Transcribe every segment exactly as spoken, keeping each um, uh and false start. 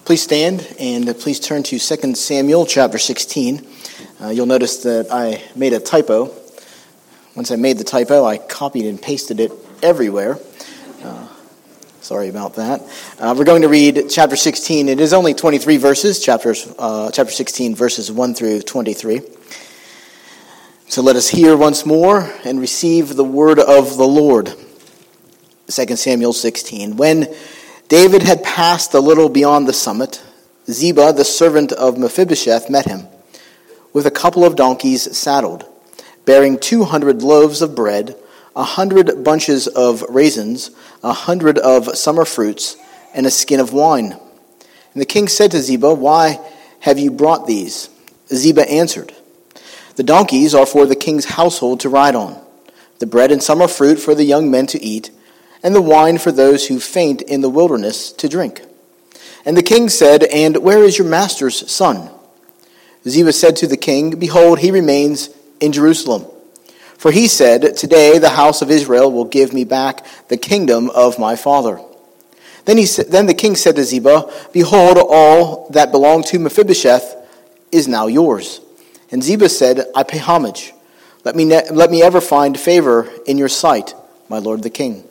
Please stand and please turn to Second Samuel chapter sixteen. Uh, you'll notice that I made a typo. Once I made the typo, I copied and pasted it everywhere. Uh, sorry about that. Uh, we're going to read chapter sixteen. It is only twenty-three verses, chapters, uh, chapter sixteen, verses one through twenty-three. So let us hear once more and receive the word of the Lord. Second Samuel sixteen. When David had passed a little beyond the summit, Ziba, the servant of Mephibosheth, met him, with a couple of donkeys saddled, bearing two hundred loaves of bread, a hundred bunches of raisins, a hundred of summer fruits, and a skin of wine. And the king said to Ziba, "Why have you brought these?" Ziba answered, "The donkeys are for the king's household to ride on, the bread and summer fruit for the young men to eat, and the wine for those who faint in the wilderness to drink." And the king said, "And where is your master's son?" Ziba said to the king, "Behold, he remains in Jerusalem. For he said, 'Today the house of Israel will give me back the kingdom of my father.'" Then he sa- then the king said to Ziba, "Behold, all that belonged to Mephibosheth is now yours." And Ziba said, "I pay homage. Let me ne- let me ever find favor in your sight, my lord the king."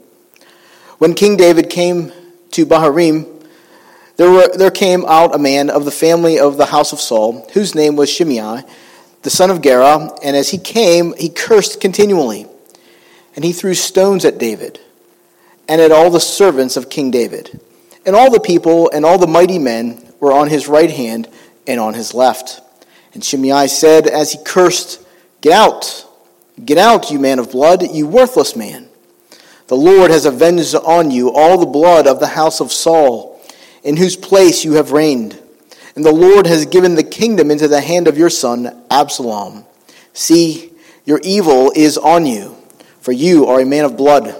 When King David came to Bahurim, there were there came out a man of the family of the house of Saul, whose name was Shimei, the son of Gera, and as he came, he cursed continually. And he threw stones at David, and at all the servants of King David. And all the people and all the mighty men were on his right hand and on his left. And Shimei said, as he cursed, "Get out, get out, you man of blood, you worthless man. The Lord has avenged on you all the blood of the house of Saul, in whose place you have reigned. And the Lord has given the kingdom into the hand of your son, Absalom. See, your evil is on you, for you are a man of blood."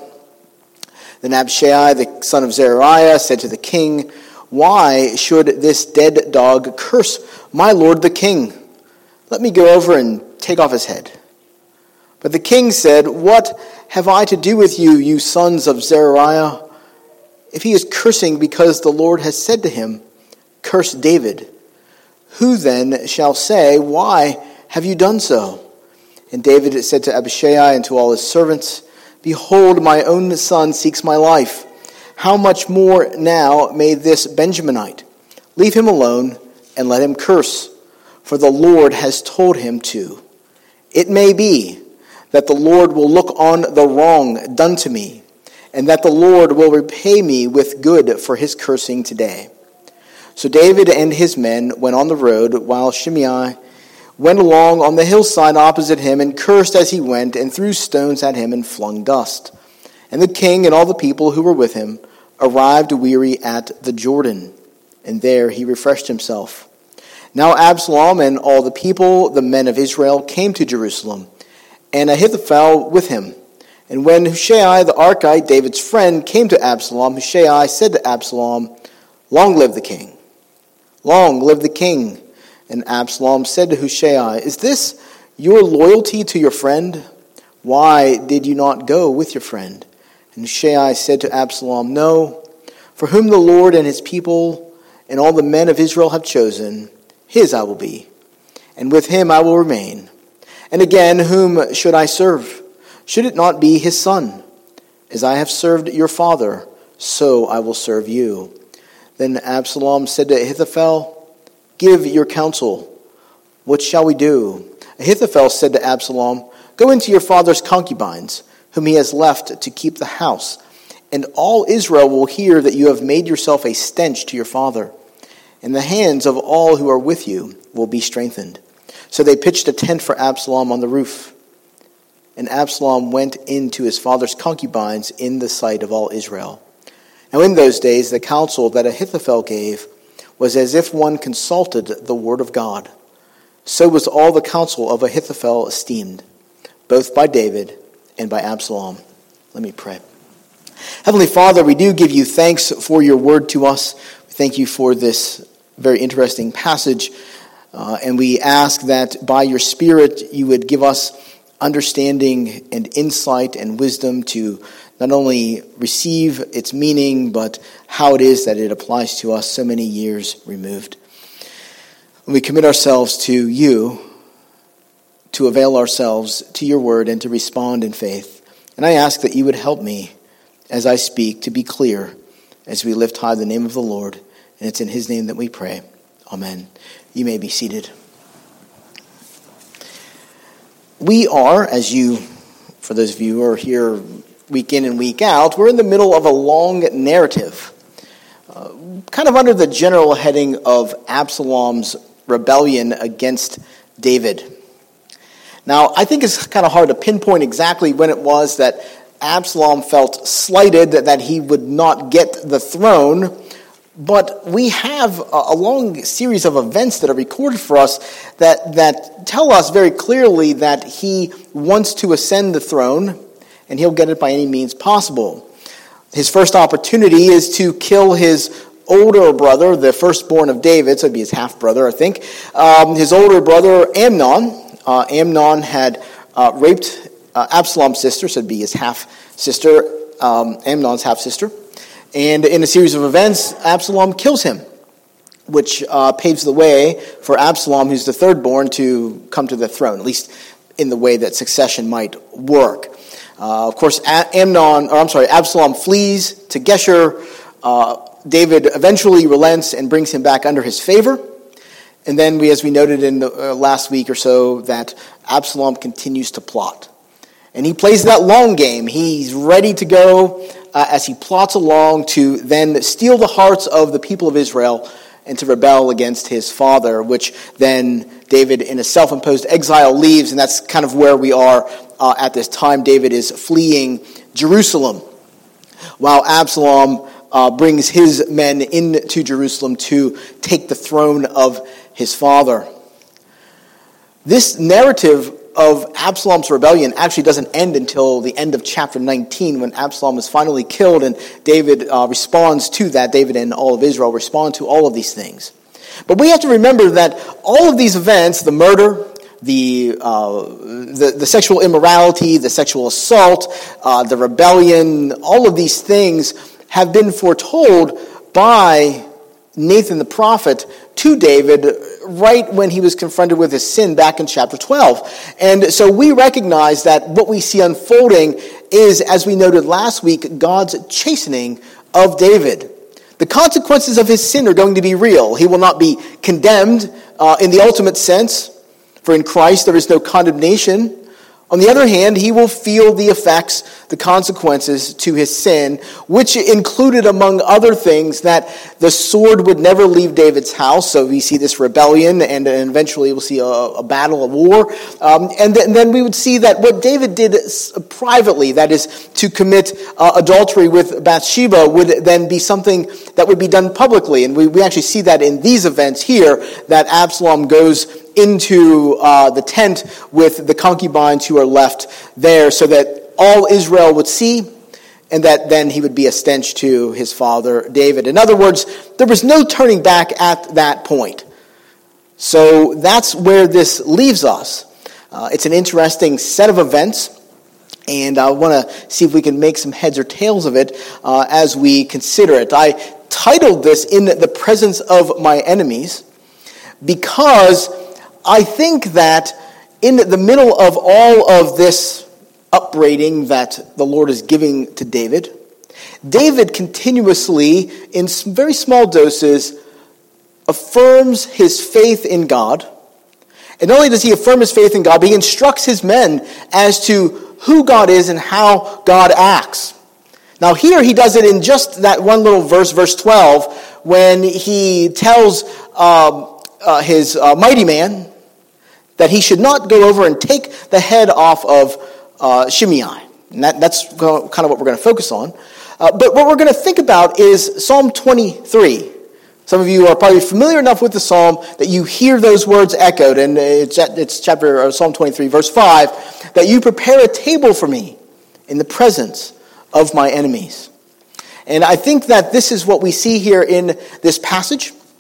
Then Abishai, the son of Zeruiah, said to the king, "Why should this dead dog curse my lord the king? Let me go over and take off his head." But the king said, "What have I to do with you, you sons of Zeruiah? If he is cursing because the Lord has said to him, 'Curse David,' who then shall say, 'Why have you done so?'" And David said to Abishai and to all his servants, "Behold, my own son seeks my life. How much more now may this Benjaminite? Leave him alone and let him curse, for the Lord has told him to. It may be that the Lord will look on the wrong done to me, and that the Lord will repay me with good for his cursing today." So David and his men went on the road, while Shimei went along on the hillside opposite him, and cursed as he went, and threw stones at him and flung dust. And the king and all the people who were with him arrived weary at the Jordan, and there he refreshed himself. Now Absalom and all the people, the men of Israel, came to Jerusalem, and Ahithophel with him. And when Hushai the Archite, David's friend, came to Absalom, Hushai said to Absalom, "Long live the king! Long live the king!" And Absalom said to Hushai, "Is this your loyalty to your friend? Why did you not go with your friend?" And Hushai said to Absalom, "No, for whom the Lord and his people and all the men of Israel have chosen, his I will be, and with him I will remain. And again, whom should I serve? Should it not be his son? As I have served your father, so I will serve you." Then Absalom said to Ahithophel, "Give your counsel. What shall we do?" Ahithophel said to Absalom, "Go into your father's concubines, whom he has left to keep the house, and all Israel will hear that you have made yourself a stench to your father, and the hands of all who are with you will be strengthened." So they pitched a tent for Absalom on the roof. And Absalom went into his father's concubines in the sight of all Israel. Now in those days the counsel that Ahithophel gave was as if one consulted the word of God. So was all the counsel of Ahithophel esteemed, both by David and by Absalom. Let me pray. Heavenly Father, we do give you thanks for your word to us. We thank you for this very interesting passage. Uh, and we ask that by your Spirit you would give us understanding and insight and wisdom to not only receive its meaning, but how it is that it applies to us so many years removed. We commit ourselves to you, to avail ourselves to your word and to respond in faith. And I ask that you would help me as I speak to be clear as we lift high the name of the Lord. And it's in his name that we pray. Amen. You may be seated. We are, as you, for those of you who are here week in and week out, we're in the middle of a long narrative, uh, kind of under the general heading of Absalom's rebellion against David. Now, I think it's kind of hard to pinpoint exactly when it was that Absalom felt slighted that he would not get the throne, but we have a long series of events that are recorded for us that, that tell us very clearly that he wants to ascend the throne, and he'll get it by any means possible. His first opportunity is to kill his older brother, the firstborn of David, so it'd be his half-brother, I think. Um, his older brother, Amnon. Uh, Amnon had uh, raped uh, Absalom's sister, so it'd be his half-sister, um, Amnon's half-sister. And in a series of events, Absalom kills him, which uh, paves the way for Absalom, who's the third-born, to come to the throne, at least in the way that succession might work. Uh, of course, Amnon, or I'm sorry, Absalom flees to Geshur. Uh, David eventually relents and brings him back under his favor. And then, we, as we noted in the uh, last week or so, that Absalom continues to plot. And he plays that long game. He's ready to go uh, as he plots along to then steal the hearts of the people of Israel and to rebel against his father, which then David, in a self-imposed exile, leaves. And that's kind of where we are uh, at this time. David is fleeing Jerusalem, while Absalom uh, brings his men into Jerusalem to take the throne of his father. This narrative of Absalom's rebellion actually doesn't end until the end of chapter nineteen, when Absalom is finally killed, and David uh, responds to that. David and all of Israel respond to all of these things. But we have to remember that all of these events, the murder, the uh, the, the sexual immorality, the sexual assault, uh, the rebellion, all of these things have been foretold by Nathan the prophet to David right when he was confronted with his sin back in chapter twelve. And so we recognize that what we see unfolding is, as we noted last week, God's chastening of David. The consequences of his sin are going to be real. He will not be condemned uh, in the ultimate sense, for in Christ there is no condemnation. On the other hand, he will feel the effects, the consequences to his sin, which included, among other things, that the sword would never leave David's house. So we see this rebellion, and, and eventually we'll see a, a battle, a war. Um, and, th- and then we would see that what David did privately, that is to commit uh, adultery with Bathsheba, would then be something that would be done publicly. And we, we actually see that in these events here, that Absalom goes into uh, the tent with the concubines who are left there, so that all Israel would see, and that then he would be a stench to his father David. In other words, there was no turning back at that point. So that's where this leaves us. Uh, it's an interesting set of events, and I want to see if we can make some heads or tails of it uh, as we consider it. I titled this "In the Presence of My Enemies" because I think that in the middle of all of this upbraiding that the Lord is giving to David, David continuously, in very small doses, affirms his faith in God. And not only does he affirm his faith in God, but he instructs his men as to who God is and how God acts. Now here he does it in just that one little verse, verse twelve, when he tells um, uh, his uh, mighty man that he should not go over and take the head off of uh, Shimei. And that, that's kind of what we're going to focus on. Uh, but what we're going to think about is Psalm twenty-three. Some of you are probably familiar enough with the psalm that you hear those words echoed, and it's, it's chapter uh, Psalm twenty-three, verse five, that you prepare a table for me in the presence of my enemies. And I think that this is what we see here in this passage.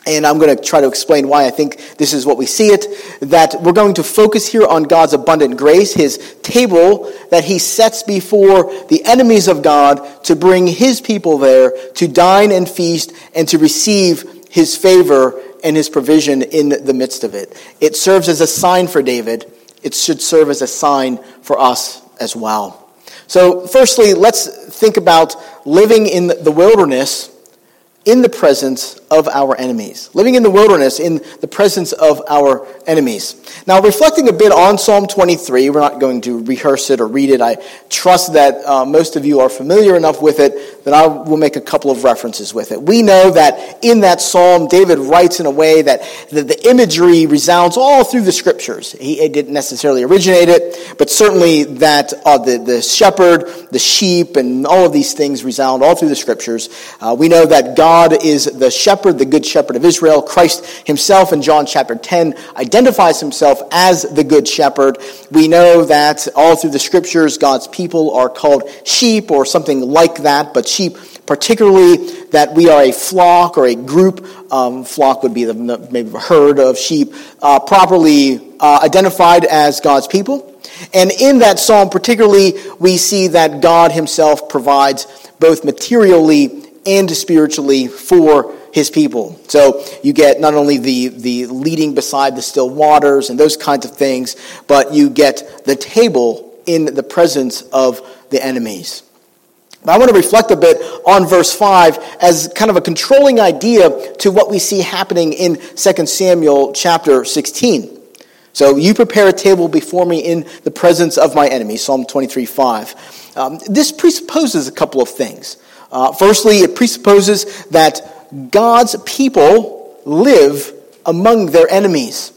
And I'm going to try to explain why I think this is what we see it, that we're going to focus here on God's abundant grace, his table that he sets before the enemies of God to bring his people there to dine and feast and to receive his favor and his provision in the midst of it. It serves as a sign for David. It should serve as a sign for us as well. So firstly, let's think about living in the wilderness in the presence of our enemies. Living in the wilderness in the presence of our enemies. Now, reflecting a bit on Psalm twenty-three, we're not going to rehearse it or read it. I trust that uh, most of you are familiar enough with it that I will make a couple of references with it. We know that in that psalm, David writes in a way that the, the imagery resounds all through the scriptures. He, he didn't necessarily originate it, but certainly that uh, the, the shepherd, the sheep, and all of these things resound all through the scriptures. Uh, we know that God God is the shepherd, the good shepherd of Israel. Christ himself in John chapter ten identifies himself as the good shepherd. We know that all through the scriptures, God's people are called sheep or something like that, but sheep particularly, that we are a flock or a group. Um, flock would be the, maybe a herd of sheep, uh, properly uh, identified as God's people. And in that psalm particularly, we see that God himself provides both materially and spiritually for his people. So you get not only the, the leading beside the still waters and those kinds of things, but you get the table in the presence of the enemies. But I want to reflect a bit on verse five as kind of a controlling idea to what we see happening in Second Samuel chapter sixteen. So you prepare a table before me in the presence of my enemies, Psalm twenty-three five. Um, this presupposes a couple of things. Uh, firstly, it presupposes that God's people live among their enemies.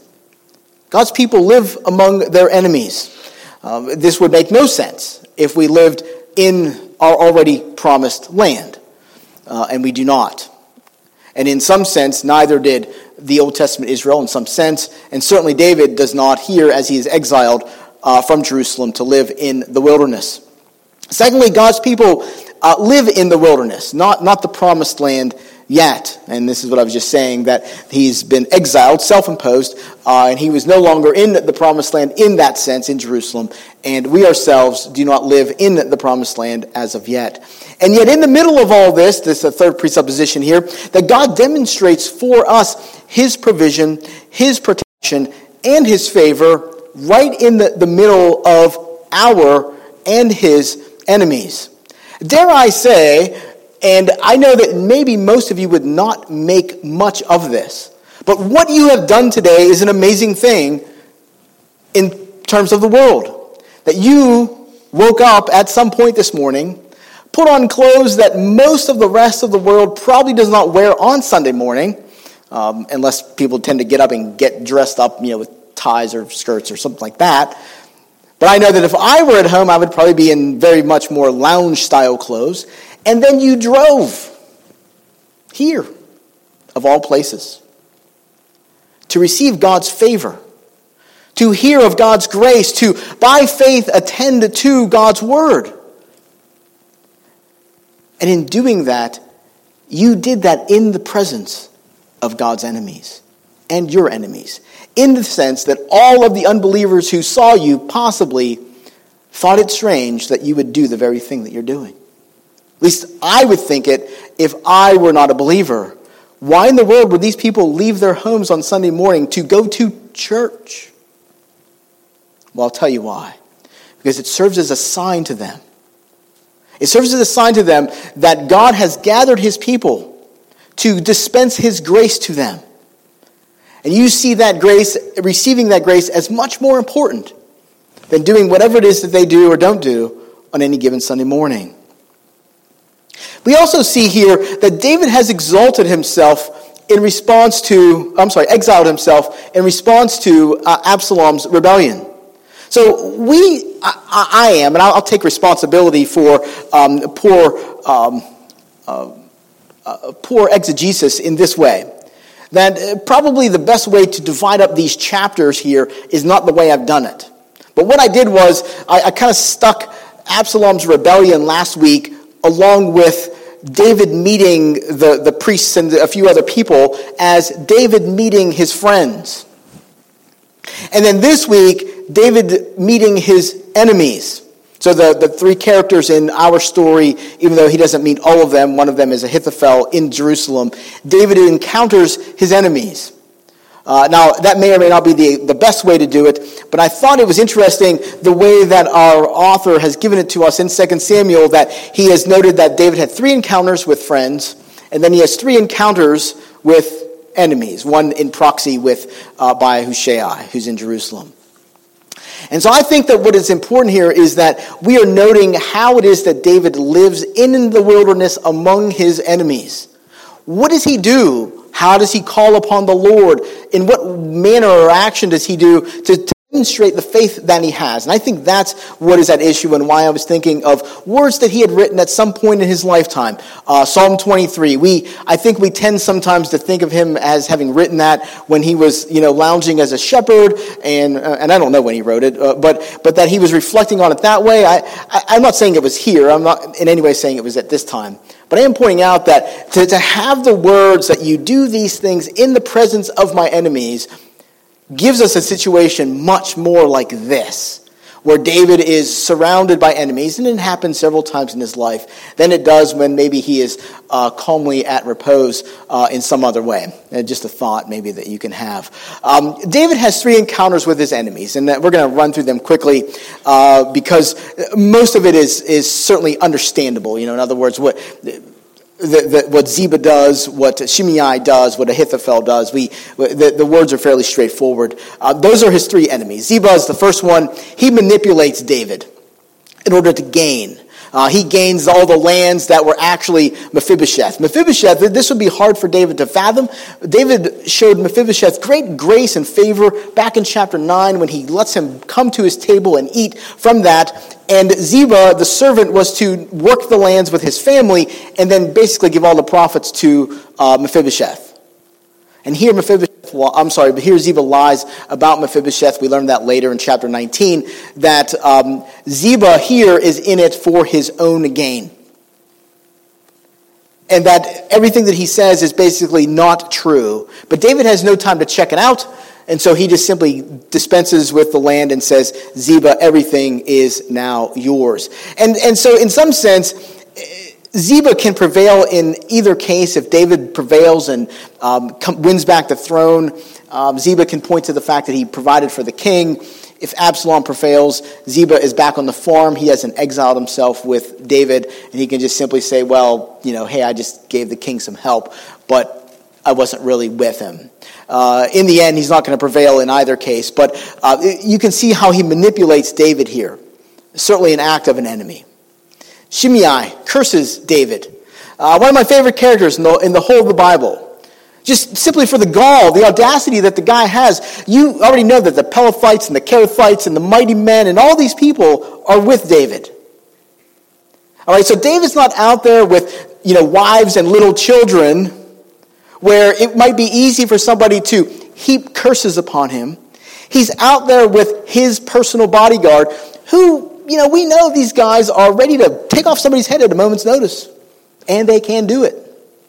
God's people live among their enemies. Um, this would make no sense if we lived in our already promised land, uh, and we do not. And in some sense, neither did the Old Testament Israel in some sense, and certainly David does not here as he is exiled uh, from Jerusalem to live in the wilderness. Secondly, God's people uh, live in the wilderness, not, not the promised land yet. And this is what I was just saying, that he's been exiled, self-imposed, uh, and he was no longer in the promised land in that sense, in Jerusalem. And we ourselves do not live in the promised land as of yet. And yet in the middle of all this, this is the third presupposition here, that God demonstrates for us his provision, his protection, and his favor right in the, the middle of our and his enemies. Dare I say, and I know that maybe most of you would not make much of this, but what you have done today is an amazing thing in terms of the world. That you woke up at some point this morning, put on clothes that most of the rest of the world probably does not wear on Sunday morning, um, unless people tend to get up and get dressed up, you know, with ties or skirts or something like that. But I know that if I were at home, I would probably be in very much more lounge-style clothes. And then you drove here, of all places, to receive God's favor, to hear of God's grace, to, by faith, attend to God's word. And in doing that, you did that in the presence of God's enemies and your enemies, in the sense that all of the unbelievers who saw you possibly thought it strange that you would do the very thing that you're doing. At least I would think it if I were not a believer. Why in the world would these people leave their homes on Sunday morning to go to church? Well, I'll tell you why. Because it serves as a sign to them. It serves as a sign to them that God has gathered his people to dispense his grace to them. And you see that grace, receiving that grace, as much more important than doing whatever it is that they do or don't do on any given Sunday morning. We also see here that David has exalted himself in response to, I'm sorry, exiled himself in response to uh, Absalom's rebellion. So we, I, I am, and I'll, I'll take responsibility for um, poor, um, uh, uh, poor exegesis in this way. That probably the best way to divide up these chapters here is not the way I've done it. But what I did was I, I kind of stuck Absalom's rebellion last week along with David meeting the, the priests and a few other people as David meeting his friends. And then this week, David meeting his enemies. So the, the three characters in our story, even though he doesn't meet all of them, one of them is Ahithophel in Jerusalem, David encounters his enemies. Uh, now, that may or may not be the, the best way to do it, but I thought it was interesting the way that our author has given it to us in Second Samuel, that he has noted that David had three encounters with friends, and then he has three encounters with enemies, one in proxy with uh, by Hushai, who's in Jerusalem. And so I think that what is important here is that we are noting how it is that David lives in the wilderness among his enemies. What does he do? How does he call upon the Lord? In what manner or action does he do to, to demonstrate the faith that he has? And I think that's what is at issue and why I was thinking of words that he had written at some point in his lifetime. Uh, Psalm twenty-three. We, I think we tend sometimes to think of him as having written that when he was, you know, lounging as a shepherd, and uh, and I don't know when he wrote it, uh, but but that he was reflecting on it that way. I, I I'm not saying it was here. I'm not in any way saying it was at this time. But I am pointing out that to, to have the words that you do these things in the presence of my enemies gives us a situation much more like this, where David is surrounded by enemies, and it happens several times in his life, than it does when maybe he is uh, calmly at repose uh, in some other way. And just a thought maybe that you can have. Um, David has three encounters with his enemies, and we're going to run through them quickly uh, because most of it is is certainly understandable. You know, in other words, what The, the, what Ziba does, what Shimei does, what Ahithophel does, we the, the words are fairly straightforward. Uh, those are his three enemies. Ziba is the first one. He manipulates David in order to gain. Uh, he gains all the lands that were actually Mephibosheth. Mephibosheth, this would be hard for David to fathom. David showed Mephibosheth great grace and favor back in chapter nine when he lets him come to his table and eat from that. And Ziba, the servant, was to work the lands with his family and then basically give all the profits to uh, Mephibosheth. And here Mephibosheth, well, I'm sorry, but here Ziba lies about Mephibosheth. We learned that later in chapter nineteen, that um, Ziba here is in it for his own gain. And that everything that he says is basically not true. But David has no time to check it out, and so he just simply dispenses with the land and says, Ziba, everything is now yours. And, and so in some sense, Ziba can prevail in either case. If David prevails and um, come, wins back the throne, um, Ziba can point to the fact that he provided for the king. If Absalom prevails, Ziba is back on the farm. He hasn't exiled himself with David, and he can just simply say, well, you know, hey, I just gave the king some help, but I wasn't really with him. Uh, in the end, he's not going to prevail in either case, but uh, you can see how he manipulates David here. Certainly an act of an enemy. Shimei curses David. Uh, one of my favorite characters in the, in the whole of the Bible. Just simply for the gall, the audacity that the guy has. You already know that the Pelethites and the Kerethites and the mighty men and all these people are with David. All right, so David's not out there with, you know, wives and little children where it might be easy for somebody to heap curses upon him. He's out there with his personal bodyguard who, you know, we know these guys are ready to take off somebody's head at a moment's notice. And they can do it.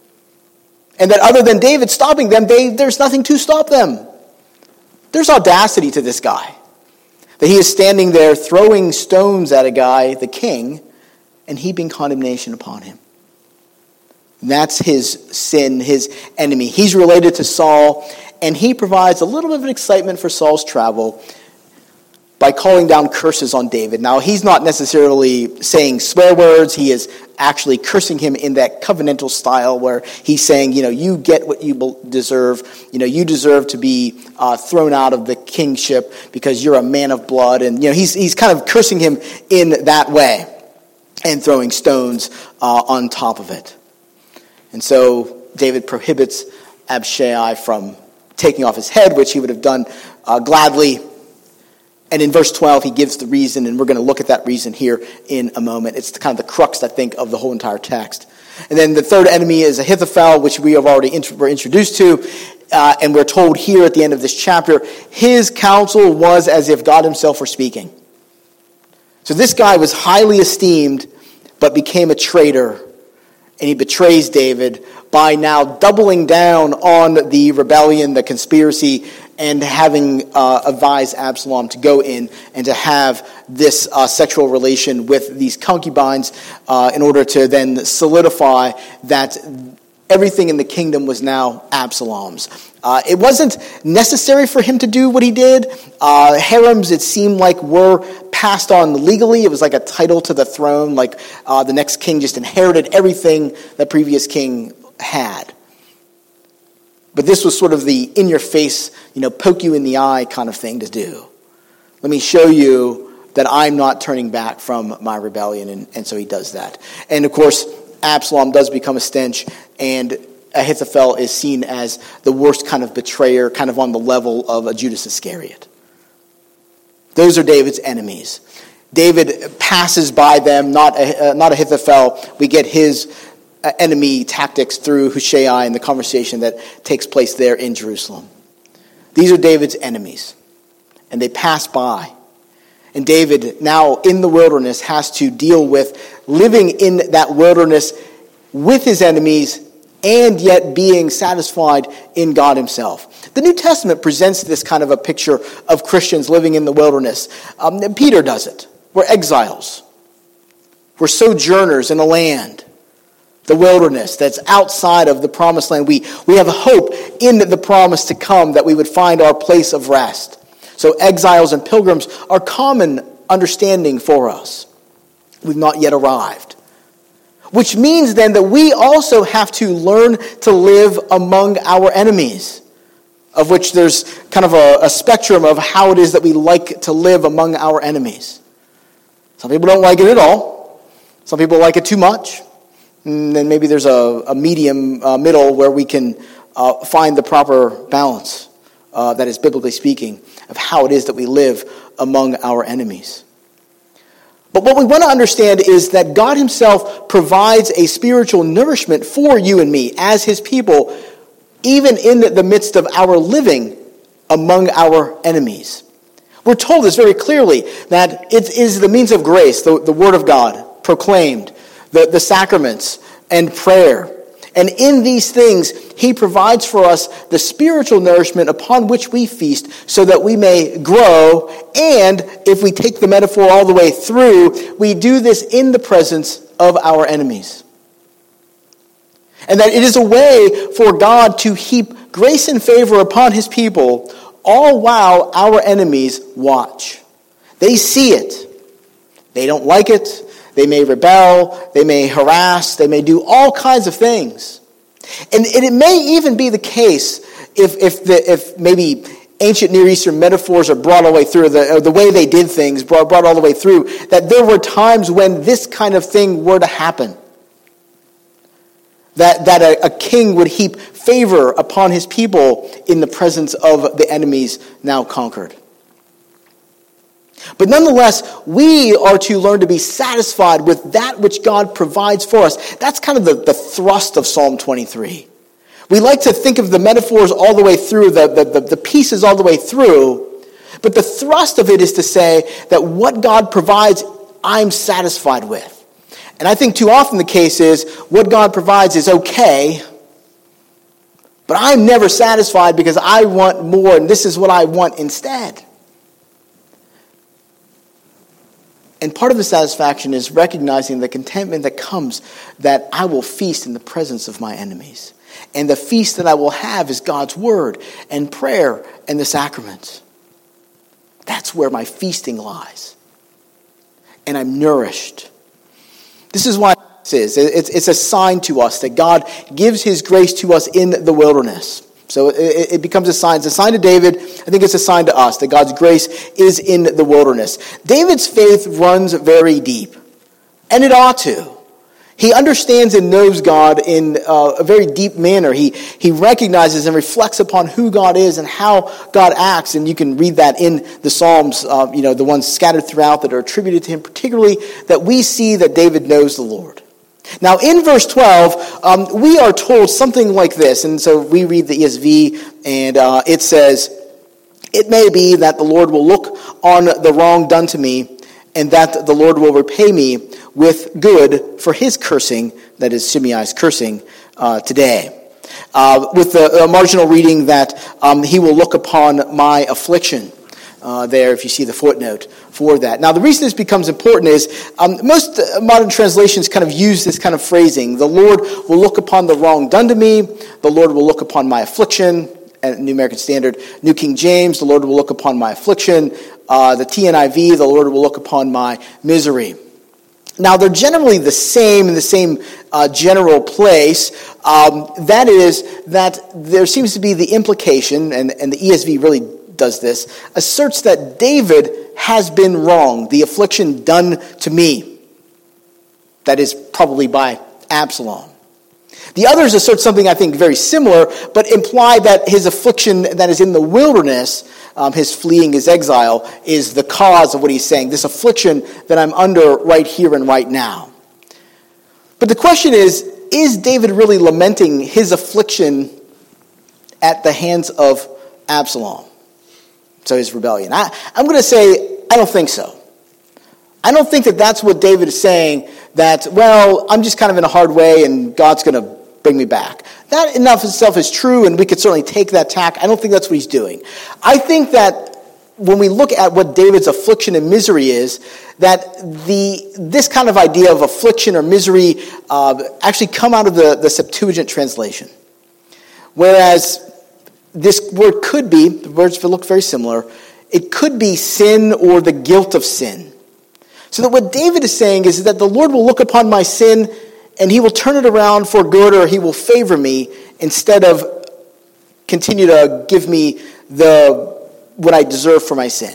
And that other than David stopping them, they, there's nothing to stop them. There's audacity to this guy. That he is standing there throwing stones at a guy, the king, and heaping condemnation upon him. And that's his sin, his enemy. He's related to Saul, and he provides a little bit of excitement for Saul's travel by calling down curses on David. Now, he's not necessarily saying swear words. He is actually cursing him in that covenantal style where he's saying, you know, you get what you deserve. You know, you deserve to be uh, thrown out of the kingship because you're a man of blood. And, you know, he's he's kind of cursing him in that way and throwing stones uh, on top of it. And so David prohibits Abishai from taking off his head, which he would have done uh, gladly. And in verse twelve, he gives the reason, and we're going to look at that reason here in a moment. It's kind of the crux, I think, of the whole entire text. And then the third enemy is Ahithophel, which we have already int- were introduced to. Uh, and we're told here at the end of this chapter, his counsel was as if God himself were speaking. So this guy was highly esteemed, but became a traitor And he betrays David by now doubling down on the rebellion, the conspiracy, and having uh, advised Absalom to go in and to have this uh, sexual relation with these concubines uh, in order to then solidify that everything in the kingdom was now Absalom's. Uh, it wasn't necessary for him to do what he did. Uh, harems, it seemed like, were passed on legally. It was like a title to the throne, like uh, the next king just inherited everything the previous king had. But this was sort of the in-your-face, you know, poke you in the eye kind of thing to do. Let me show you that I'm not turning back from my rebellion, and, and so he does that. And of course, Absalom does become a stench, and Ahithophel is seen as the worst kind of betrayer, kind of on the level of a Judas Iscariot. Those are David's enemies. David passes by them, not, uh, not Ahithophel. We get his uh, enemy tactics through Hushai and the conversation that takes place there in Jerusalem. These are David's enemies, and they pass by. And David, now in the wilderness, has to deal with living in that wilderness with his enemies and yet being satisfied in God himself. The New Testament presents this kind of a picture of Christians living in the wilderness. Um, Peter does it. We're exiles. We're sojourners in a land, the wilderness that's outside of the promised land. We, we have hope in the promise to come that we would find our place of rest. So exiles and pilgrims are common understanding for us. We've not yet arrived. Which means then that we also have to learn to live among our enemies, of which there's kind of a, a spectrum of how it is that we like to live among our enemies. Some people don't like it at all. Some people like it too much. And then maybe there's a, a medium uh, middle where we can uh, find the proper balance, uh, that is biblically speaking, of how it is that we live among our enemies. But what we want to understand is that God himself provides a spiritual nourishment for you and me as his people, even in the midst of our living among our enemies. We're told this very clearly, that it is the means of grace, the, the word of God proclaimed, the, the sacraments and prayer. And in these things, he provides for us the spiritual nourishment upon which we feast so that we may grow. And if we take the metaphor all the way through, we do this in the presence of our enemies. And that it is a way for God to heap grace and favor upon his people, all while our enemies watch. They see it. They don't like it. They may rebel, they may harass, they may do all kinds of things. And, and it may even be the case if if the if maybe ancient Near Eastern metaphors are brought all the way through, the, or the way they did things brought, brought all the way through, that there were times when this kind of thing were to happen. That, that a, a king would heap favor upon his people in the presence of the enemies now conquered. But nonetheless, we are to learn to be satisfied with that which God provides for us. That's kind of the, the thrust of Psalm twenty-three. We like to think of the metaphors all the way through, the, the, the, the pieces all the way through, but the thrust of it is to say that what God provides, I'm satisfied with. And I think too often the case is, what God provides is okay, but I'm never satisfied because I want more, and this is what I want instead. And part of the satisfaction is recognizing the contentment that comes that I will feast in the presence of my enemies. And the feast that I will have is God's word and prayer and the sacraments. That's where my feasting lies. And I'm nourished. This is why this is. It's, it's a sign to us that God gives his grace to us in the wilderness. So it, it becomes a sign. It's a sign to David. I think it's a sign to us that God's grace is in the wilderness. David's faith runs very deep. And it ought to. He understands and knows God in uh, a very deep manner. He, he recognizes and reflects upon who God is and how God acts. And you can read that in the Psalms, uh, you know, the ones scattered throughout that are attributed to him, particularly that we see that David knows the Lord. Now, in verse twelve, um, we are told something like this. And so we read the E S V, and uh, it says, "It may be that the Lord will look on the wrong done to me and that the Lord will repay me with good for his cursing, that is Shimei's cursing, uh, today. Uh, with the uh, marginal reading that um, he will look upon my affliction. Uh, there, if you see the footnote for that. Now, the reason this becomes important is um, most uh, modern translations kind of use this kind of phrasing. The Lord will look upon the wrong done to me. The Lord will look upon my affliction. And New American Standard, New King James, the Lord will look upon my affliction. Uh, the T N I V, the Lord will look upon my misery. Now, they're generally the same in the same uh, general place. Um, that is, that there seems to be the implication, and, and the E S V really does this, asserts that David has been wrong, the affliction done to me. That is probably by Absalom. The others assert something, I think, very similar, but imply that his affliction that is in the wilderness, um, his fleeing, his exile, is the cause of what he's saying, this affliction that I'm under right here and right now. But the question is, is David really lamenting his affliction at the hands of Absalom? So his rebellion. I, I'm going to say, I don't think so. I don't think that that's what David is saying, that, well, I'm just kind of in a hard way and God's going to bring me back. That in of itself is true, and we could certainly take that tack. I don't think that's what he's doing. I think that when we look at what David's affliction and misery is, that the this kind of idea of affliction or misery uh, actually come out of the, the Septuagint translation. Whereas this word could be, the words look very similar, it could be sin or the guilt of sin. So that what David is saying is that the Lord will look upon my sin and he will turn it around for good, or he will favor me instead of continue to give me the what I deserve for my sin.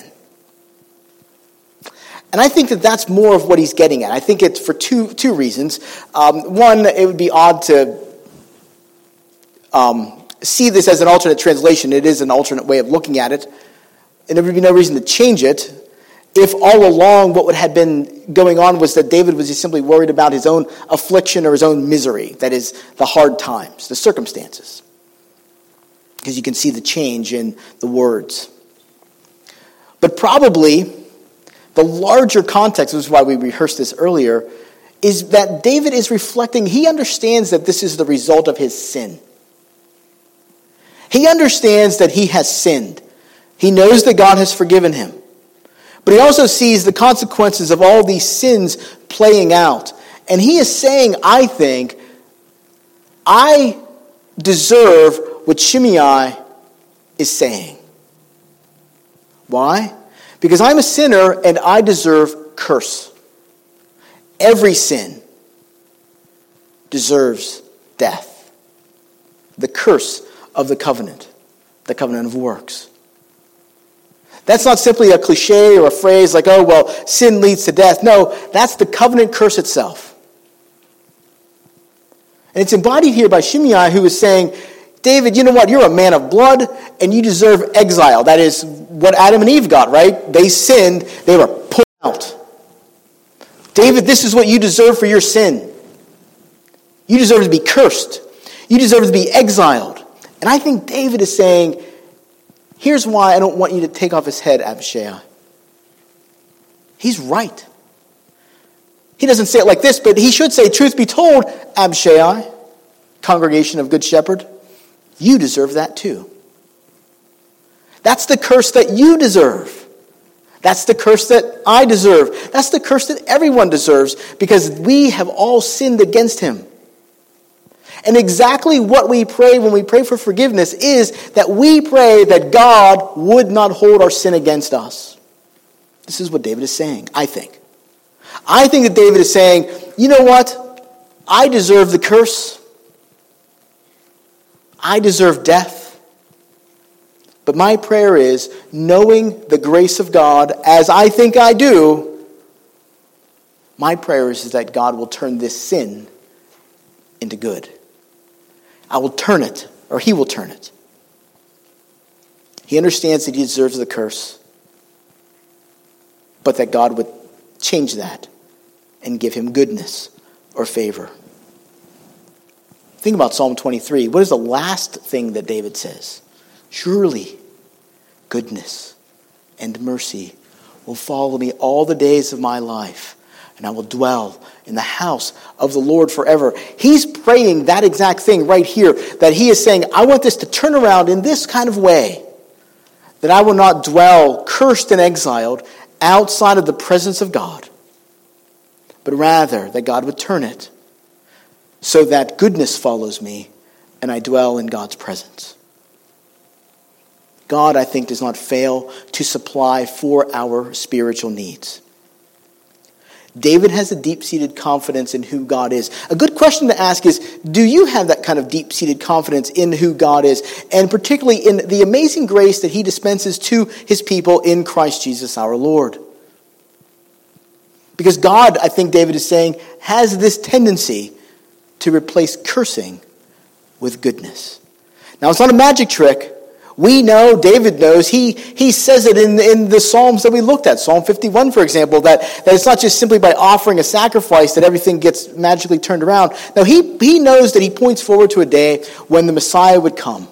And I think that that's more of what he's getting at. I think it's for two two reasons. Um, one, it would be odd to um, see this as an alternate translation. It is an alternate way of looking at it. And there would be no reason to change it if all along what had been going on was that David was just simply worried about his own affliction or his own misery, that is, the hard times, the circumstances. Because you can see the change in the words. But probably the larger context, this is why we rehearsed this earlier, is that David is reflecting, he understands that this is the result of his sin. He understands that he has sinned. He knows that God has forgiven him. But he also sees the consequences of all these sins playing out. And he is saying, I think, I deserve what Shimei is saying. Why? Because I'm a sinner and I deserve curse. Every sin deserves death. The curse of the covenant, the covenant of works. That's not simply a cliche or a phrase like, oh, well, sin leads to death. No, that's the covenant curse itself. And it's embodied here by Shimei, who is saying, David, you know what? You're a man of blood, and you deserve exile. That is what Adam and Eve got, right? They sinned. They were put out. David, this is what you deserve for your sin. You deserve to be cursed. You deserve to be exiled. And I think David is saying, here's why I don't want you to take off his head, Abishai. He's right. He doesn't say it like this, but he should say, truth be told, Abishai, congregation of Good Shepherd, you deserve that too. That's the curse that you deserve. That's the curse that I deserve. That's the curse that everyone deserves because we have all sinned against him. And exactly what we pray when we pray for forgiveness is that we pray that God would not hold our sin against us. This is what David is saying, I think. I think that David is saying, you know what? I deserve the curse. I deserve death. But my prayer is, knowing the grace of God, as I think I do, my prayer is that God will turn this sin into good. I will turn it, or he will turn it. He understands that he deserves the curse, but that God would change that and give him goodness or favor. Think about Psalm twenty-three. What is the last thing that David says? Surely goodness and mercy will follow me all the days of my life, and I will dwell in the house of the Lord forever. He's praying that exact thing right here, that he is saying, I want this to turn around in this kind of way, that I will not dwell cursed and exiled outside of the presence of God, but rather that God would turn it so that goodness follows me and I dwell in God's presence. God, I think, does not fail to supply for our spiritual needs. David has a deep-seated confidence in who God is. A good question to ask is, do you have that kind of deep-seated confidence in who God is, and particularly in the amazing grace that he dispenses to his people in Christ Jesus our Lord? Because God, I think David is saying, has this tendency to replace cursing with goodness. Now, it's not a magic trick. We know, David knows, he, he says it in, in the Psalms that we looked at. Psalm fifty-one, for example, that, that it's not just simply by offering a sacrifice that everything gets magically turned around. No, he, he knows that he points forward to a day when the Messiah would come,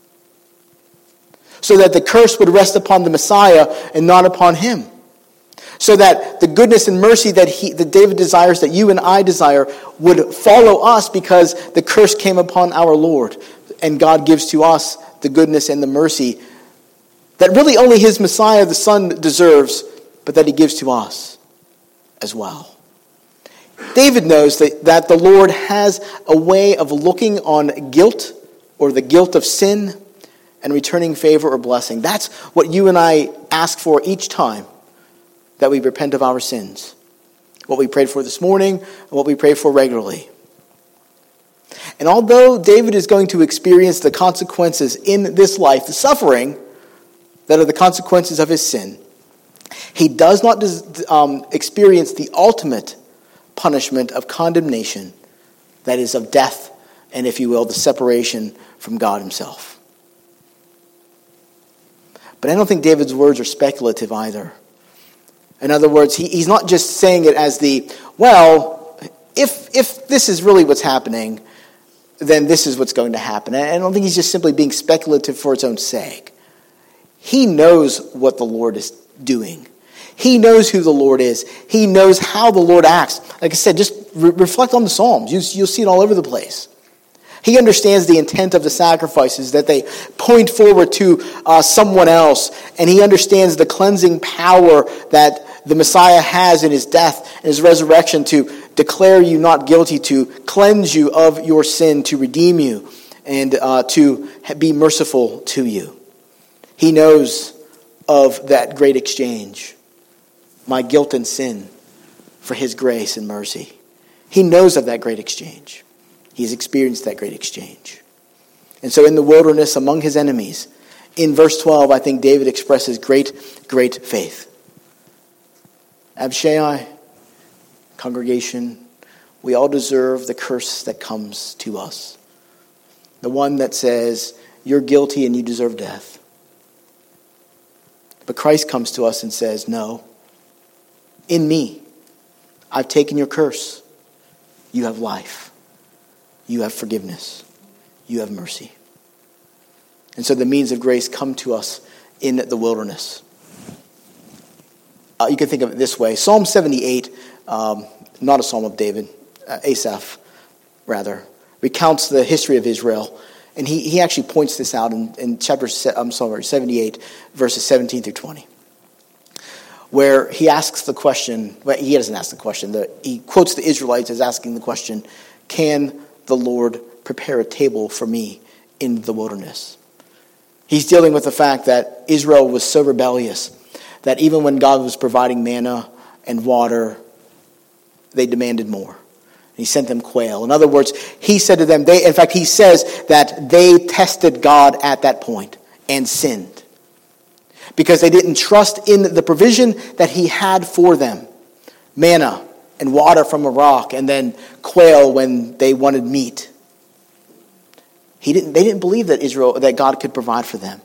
so that the curse would rest upon the Messiah and not upon him. So that the goodness and mercy that he, that David desires, that you and I desire, would follow us because the curse came upon our Lord. And God gives to us the goodness and the mercy that really only his Messiah, the Son, deserves, but that he gives to us as well. David knows that, that the Lord has a way of looking on guilt or the guilt of sin and returning favor or blessing. That's what you and I ask for each time that we repent of our sins. What we prayed for this morning, and what we pray for regularly. And although David is going to experience the consequences in this life, the suffering that are the consequences of his sin, he does not um, experience the ultimate punishment of condemnation, that is of death, and if you will, the separation from God himself. But I don't think David's words are speculative either. In other words, he, he's not just saying it as the, well, if if this is really what's happening, then this is what's going to happen. I don't think he's just simply being speculative for its own sake. He knows what the Lord is doing. He knows who the Lord is. He knows how the Lord acts. Like I said, just re- reflect on the Psalms. You, you'll see it all over the place. He understands the intent of the sacrifices, that they point forward to uh, someone else. And he understands the cleansing power that the Messiah has in his death and his resurrection to declare you not guilty, to cleanse you of your sin, to redeem you, and uh, to be merciful to you. He knows of that great exchange, my guilt and sin for his grace and mercy. He knows of that great exchange. He's experienced that great exchange. And so in the wilderness among his enemies, in verse twelve, I think David expresses great, great faith. Abishai, congregation, we all deserve the curse that comes to us. The one that says, you're guilty and you deserve death. But Christ comes to us and says, no, in me, I've taken your curse. You have life. You have forgiveness. You have mercy. And so the means of grace come to us in the wilderness. Uh, you can think of it this way. Psalm seventy-eight, um, not a psalm of David, uh, Asaph, rather, recounts the history of Israel. And he, he actually points this out in, in chapter I'm sorry, seventy-eight, verses seventeen through twenty. Where he asks the question, well, he doesn't ask the question, the, he quotes the Israelites as asking the question, can the Lord prepare a table for me in the wilderness? He's dealing with the fact that Israel was so rebellious that even when God was providing manna and water, they demanded more. He sent them quail. In other words, he said to them, they, in fact, he says that they tested God at that point and sinned because they didn't trust in the provision that he had for them. Manna and water from a rock, and then quail when they wanted meat. He didn't, they didn't believe that Israel, that God could provide for them.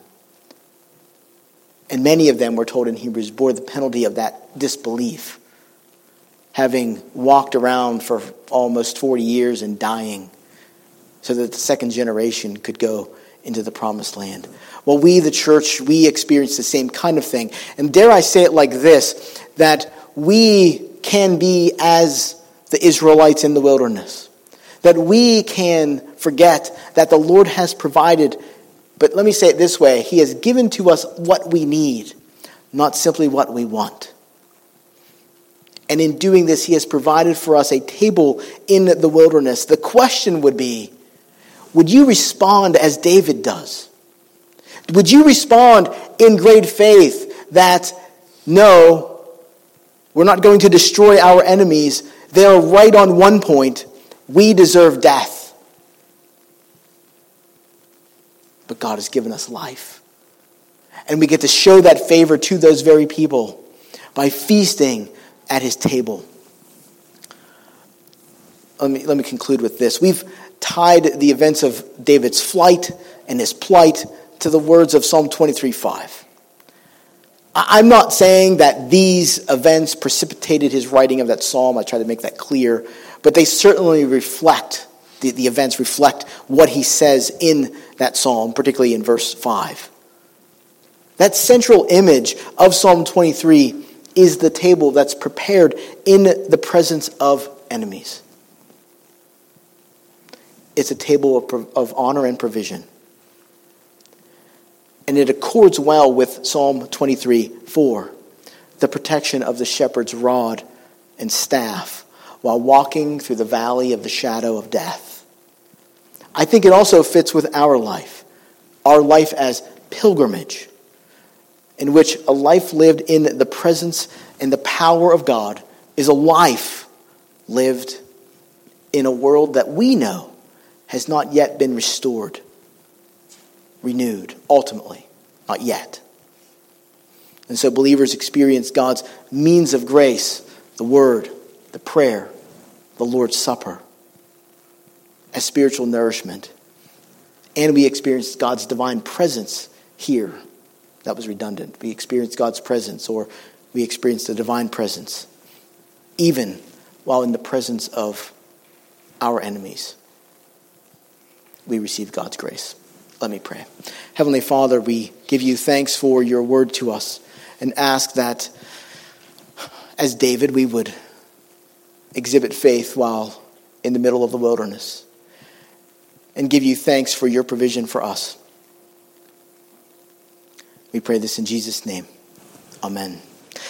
And many of them, we're told in Hebrews, bore the penalty of that disbelief, having walked around for almost forty years and dying, so that the second generation could go into the promised land. Well, we, the church, we experience the same kind of thing. And dare I say it like this, that we can be as the Israelites in the wilderness. That we can forget that the Lord has provided, but let me say it this way, he has given to us what we need, not simply what we want. And in doing this, he has provided for us a table in the wilderness. The question would be, would you respond as David does? Would you respond in great faith that, no, we're not going to destroy our enemies. They are right on one point. We deserve death. But God has given us life. And we get to show that favor to those very people by feasting at his table. Let me, let me conclude with this. We've tied the events of David's flight and his plight to the words of Psalm twenty-three five. I'm not saying that these events precipitated his writing of that psalm. I try to make that clear. But they certainly reflect, the, the events reflect what he says in that psalm, particularly in verse five. That central image of Psalm twenty-three is the table that's prepared in the presence of enemies. It's a table of, of honor and provision. And it accords well with Psalm twenty-three four, the protection of the shepherd's rod and staff while walking through the valley of the shadow of death. I think it also fits with our life, our life as pilgrimage, in which a life lived in the presence and the power of God is a life lived in a world that we know has not yet been restored, renewed, ultimately, not yet. And so believers experience God's means of grace, the word, the prayer, the Lord's Supper, as spiritual nourishment. And we experience God's divine presence here. That was redundant. We experience God's presence, or we experience the divine presence, even while in the presence of our enemies. We receive God's grace. Let me pray. Heavenly Father, we give you thanks for your word to us and ask that, as David, we would exhibit faith while in the middle of the wilderness and give you thanks for your provision for us. We pray this in Jesus' name. Amen.